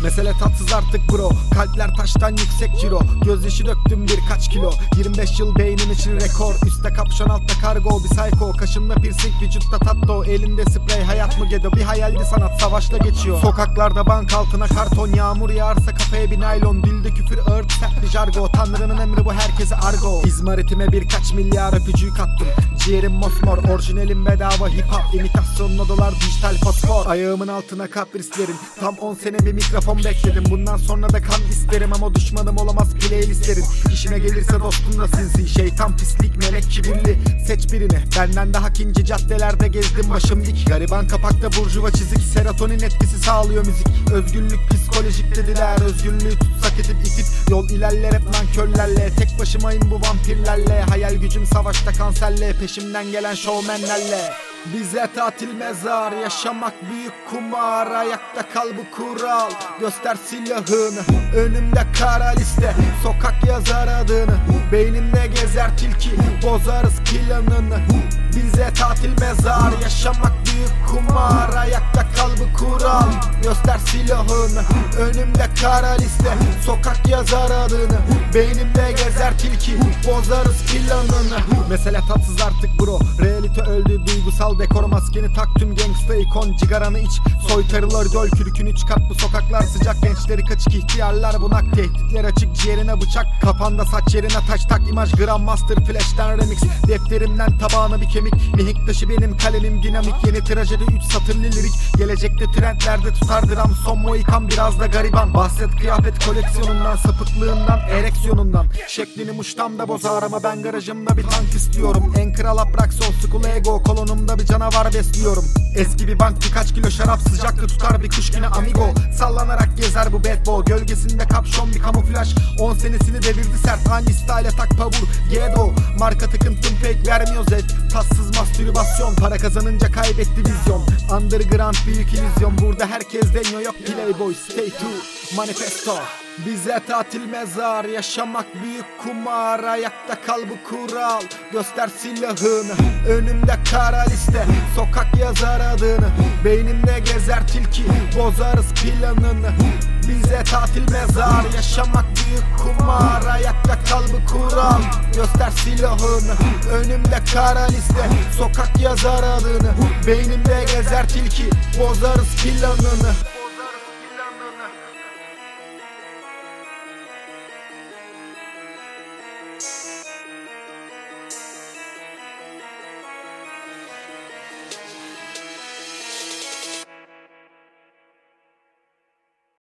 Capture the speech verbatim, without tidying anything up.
Mesele tatsız artık bro, kalpler taştan yüksek ciro. Gözyaşı döktüm birkaç kilo, yirmi beş yıl beynim için rekor. Üstte kapşon altta kargo, bir psycho. Kaşımda piercing, vücutta tatto. Elinde sprey, hayat mı gedo? Bir hayaldi sanat, savaşla geçiyor. Sokaklarda bank altına karton, yağmur yağarsa kafaya bir naylon. Dilde küfür ağır sert bir jargo, tanrının emri bu herkese argo. İzmaritime birkaç milyar öpücüğü kattım. Ciğerim mosmor, orijinalim bedava hip hop. İmitasyonun odalar dijital fosfor. Ayağımın altına kaprislerin, tam on sene bir mikrofon bekledim. Bundan sonra da kan isterim ama düşmanım olamaz playlistlerin. İşine gelirse dostum da sinsi, şeytan pislik melek kibirli. Seç birini, benden daha kinci caddelerde gezdim başım dik. Gariban kapakta burjuva çizik, serotonin etkisi sağlıyor müzik. Özgürlük psikolojik dediler, özgürlüğü tutsak edip itip. Yol ilerler hep nankörlerle, tek başımayım bu vampirlerle. Hayal gücüm savaşta kanserle, peşimden gelen şovmenlerle. Bize tatil mezar, yaşamak büyük kumar. Ayakta kal bu kural, göster silahını. Önümde kara liste, sokak yazar adını. Beynimde gezer tilki, bozarız planını. Bize tatil mezar, yaşamak büyük kumar. Ayakta kal bu kural, göster silahını. Önümde kara liste, sokak yazar adını. Beynimde gezer tilki, bozarız planını. Mesele tatsız artık bro, realite öldü, duygusal dekor. Maskeni tak tüm gangsta ikon, cigaranı iç. Soytarılar döl, kürkünü çıkart, bu sokaklar sıcak. Gençleri kaçık, ihtiyarlar bunak. Tehditler açık, ciğerine bıçak. Kafanda saç yerine taş tak, imaj Grandmaster Flash'ten remix. Defterimden tabağına bir kemik, mihenk taşı benim kalemim dinamik. Yeni trajedi üç satırlı lirik, gelecekte trendlerde tutar dram. Son mohikan biraz da gariban, bahset kıyafet koleksiyonundan. Sapıklığından, ereksiyonundan. Şeklini muştamda bozar ama ben garajımda bir tank istiyorum. En kral Aprax old school ego, kolonumda bir canavar besliyorum. Eski bir bank, birkaç kilo şarap, sıcakta tutar bir kuş yine amigo. Sallanarak gezer bu bad boy, gölgesinde kapşon bir kamuflaj. On senesini devirdi sert, hangi style tak pavur Gedo. Marka tıkıntım pek vermiyor zevk, tatsız mastürbasyon. Para kazanınca kaybetti vizyon, underground büyük illüzyon. Burada herkes deniyor, yok playboy, stay true, manifesto. Bize tatil mezar, yaşamak büyük kumar. Ayakta kal bu kural, göster silahını. Önümde kara liste, sokak yazar adını. Beynimde gezer tilki, bozarız planını. Bize tatil mezar, yaşamak büyük kumar. Ayakta kal bu kural, göster silahını. Önümde kara liste, sokak yazar adını. Beynimde gezer tilki, bozarız planını.